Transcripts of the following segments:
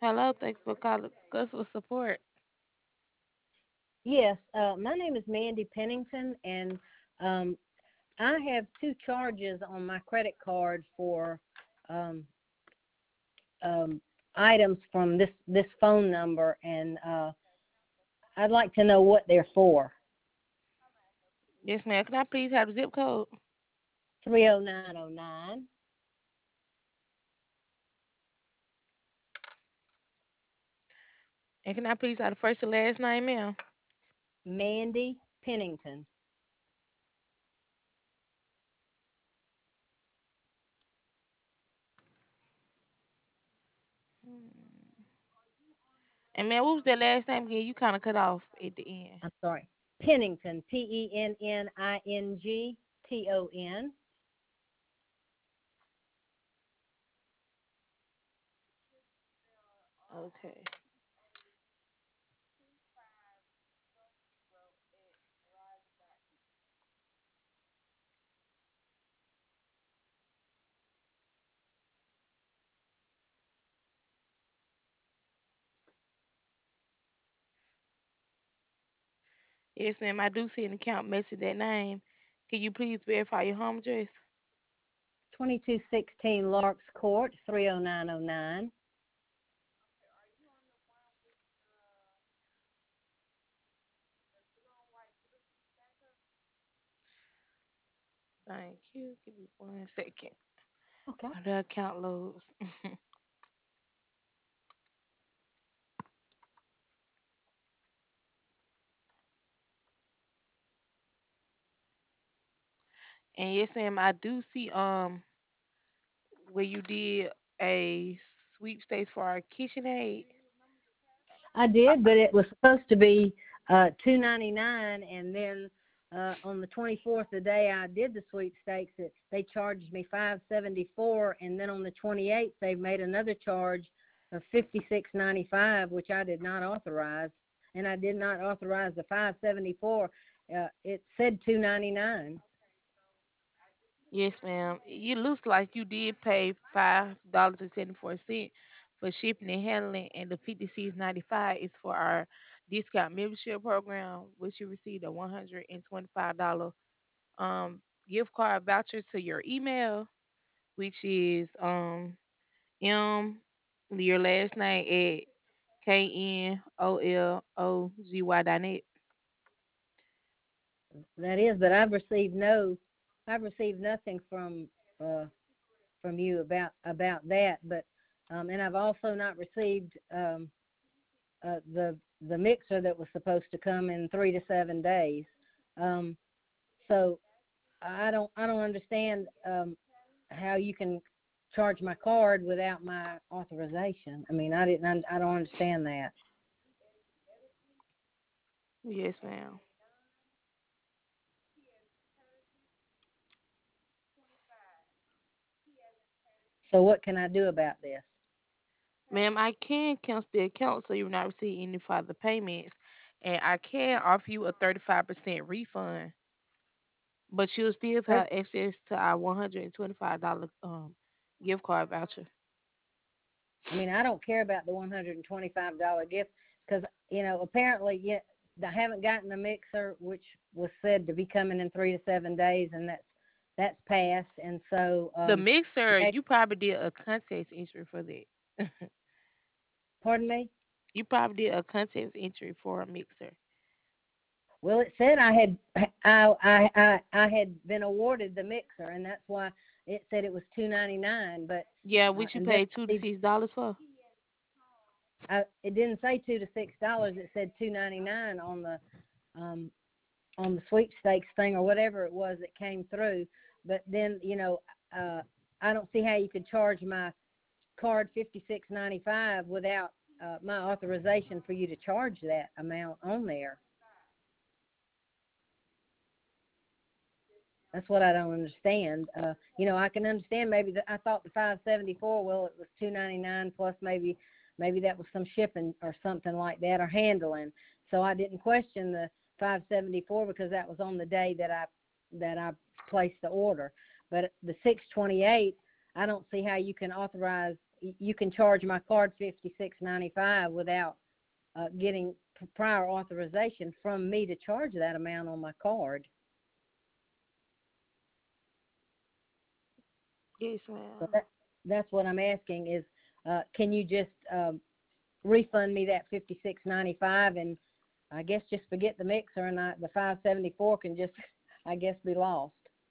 Hello, thanks for calling customer support. Yes, my name is Mandy Pennington, and um, I have two charges on my credit card for um, um, items from this phone number, and I'd like to know what they're for. Yes, ma'am. Can I please have the zip code? 30909. And can I please have the first and last name, ma'am? Mandy Pennington. And man, what was that last name again? You kind of cut off at the end. I'm sorry, Pennington. Pennington. Okay. Yes, ma'am. I do see an account message that name. Can you please verify your home address? 2216 Larks Court, 30909. Thank you. Give me 1 second. Okay. While the account loads. And yes, ma'am. I do see where you did a sweepstakes for our KitchenAid. I did, but it was supposed to be $2.99, and then on the 24th, the day I did the sweepstakes, they charged me $5.74, and then on the 28th, they made another charge of $56.95, which I did not authorize, and I did not authorize the $5.74. It said $2.99. Yes, ma'am. It looks like you did pay $5.74 for shipping and handling, and the 56.95 is for our discount membership program, which you received a $125 gift card voucher to your email, which is m your last name at KNOLOGY.net. That is, but I've received nothing uh, from you about that. But and I've also not received the mixer that was supposed to come in 3 to 7 days. Um, so I don't understand how you can charge my card without my authorization. I mean, I don't understand that. Yes, ma'am. So what can I do about this? Ma'am, I can cancel the account so you will not receive any further payments, and I can offer you a 35% refund, but you'll still have access to our $125 gift card voucher. I mean, I don't care about the $125 gift because apparently, yeah, I haven't gotten the mixer, which was said to be coming in 3 to 7 days, and that's passed. And so, The mixer, yeah, you probably did a contest entry for that. pardon me. You probably did a contest entry for a mixer. Well, it said I had been awarded the mixer, and that's why it said it was $2.99. But Yeah, which you and then paid $2 to $6 for. it didn't say $2 to $6. It said $2.99 um, on the sweepstakes thing or whatever it was that came through. But then uh, I don't see how you could charge my card $56.95 without my authorization for you to charge that amount on there. That's what I don't understand. I can understand maybe I thought the 574. Well, it was 2.99 plus maybe that was some shipping or something like that or handling. So I didn't question the 574 because that was on the day that I placed the order. But the 628, I don't see how you can authorize you can charge my card $56.95 without getting prior authorization from me to charge that amount on my card. Yes, So ma'am. that's what I'm asking is, can you just refund me that $56.95, and I guess just forget the mixer, and the $5.74 can just, I guess, be lost.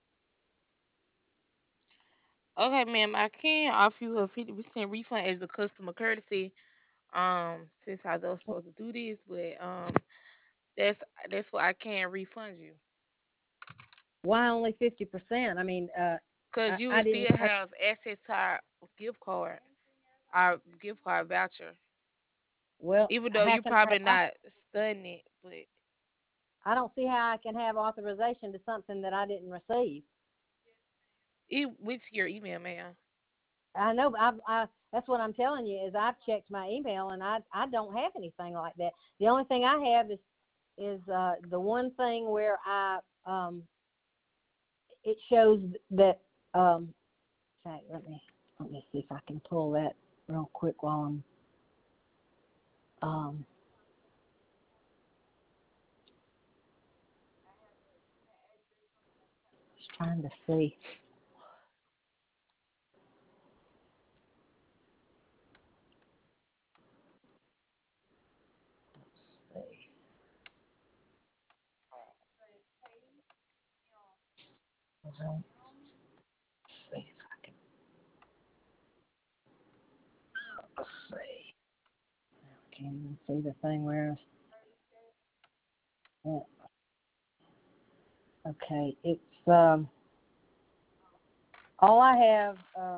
Okay, ma'am. I can offer you a 50% refund as a customer courtesy. Since I was supposed to do this, but that's that's what I can refund you. Why only 50%? I mean, Cause you I will didn't. still have access to our gift card, our gift card voucher. Well, Even though how you can I probably have? not studying it, but I don't see how I can have authorization to something that I didn't receive. it went to your email, ma'am. I know. That's what I'm telling you is I've checked my email, and I don't have anything like that. The only thing I have is the one thing where I it shows that okay, let me see if I can pull that real quick while I'm um just trying to see. Let's see. Let's see if I can. Let's see. Can you see the thing where? Yeah, okay, it's all I have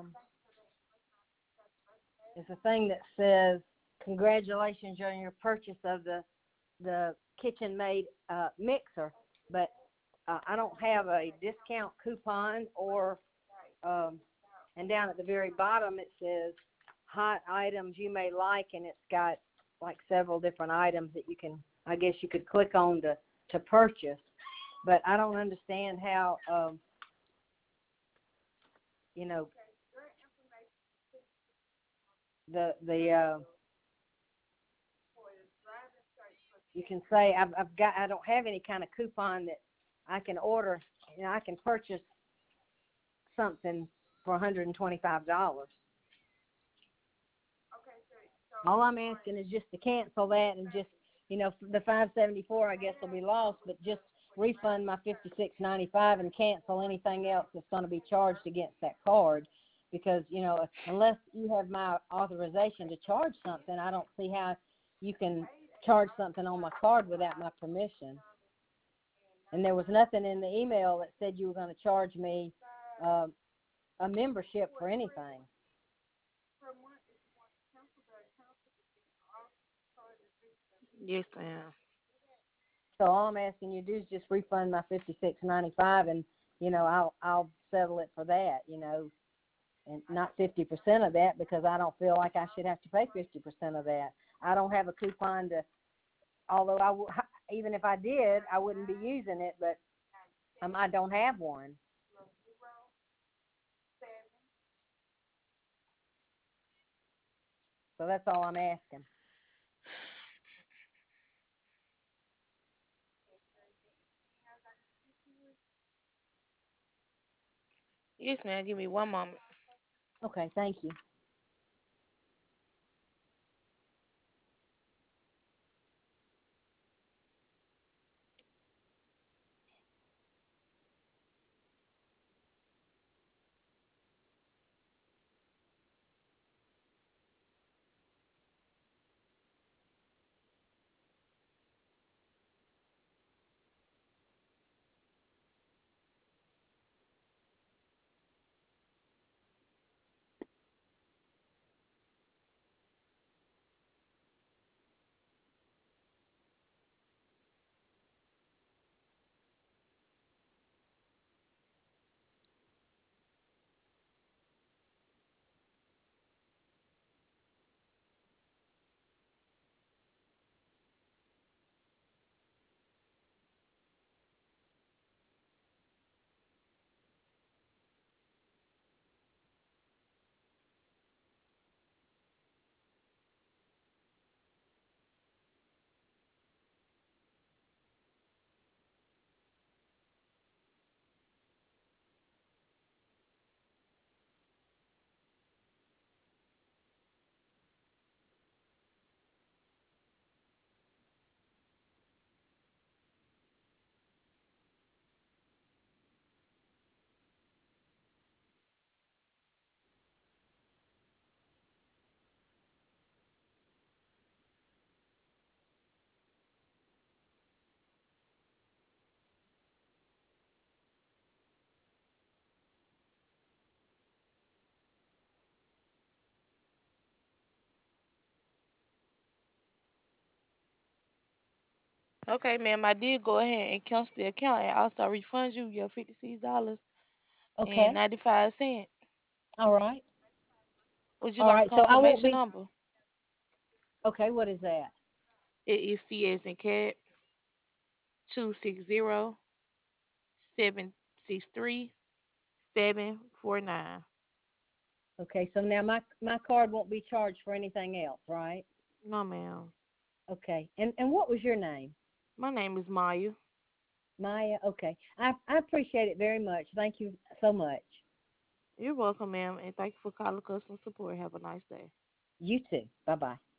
is a thing that says congratulations on your purchase of the KitchenMaid mixer, but I don't have a discount coupon or and down at the very bottom it says hot items you may like, and it's got like several different items that you can, I guess you could click on to purchase, but I don't understand how you know the you can say I don't have any kind of coupon that I can order, I can purchase something for $125. All I'm asking is just to cancel that, and just, the 574 I guess will be lost, but just refund my 56.95 and cancel anything else that's going to be charged against that card, because unless you have my authorization to charge something, I don't see how you can charge something on my card without my permission. And there was nothing in the email that said you were going to charge me uh, a membership for anything. Yes, ma'am. So all I'm asking you to do is just refund my 56.95, and I'll settle it for that, and not 50% of that, because I don't feel like I should have to pay 50% of that. I don't have a coupon to, although even if I did, I wouldn't be using it, but I don't have one. So that's all I'm asking. Yes, ma'am. Give me one moment. Okay, thank you. Okay, ma'am, I did go ahead and cancel the account and also refund you your $56 and Okay. 95 cents. All right. Would you All like a right. So I won't confirmation be. number? Okay. What is that? It is C as in cat 260-763-749. Okay. So now my card won't be charged for anything else, right? No, ma'am. Okay. And what was your name? My name is Maya. Maya. Okay. I appreciate it very much. Thank you so much. You're welcome, ma'am, and thank you for calling customer support. Have a nice day. You too. Bye bye.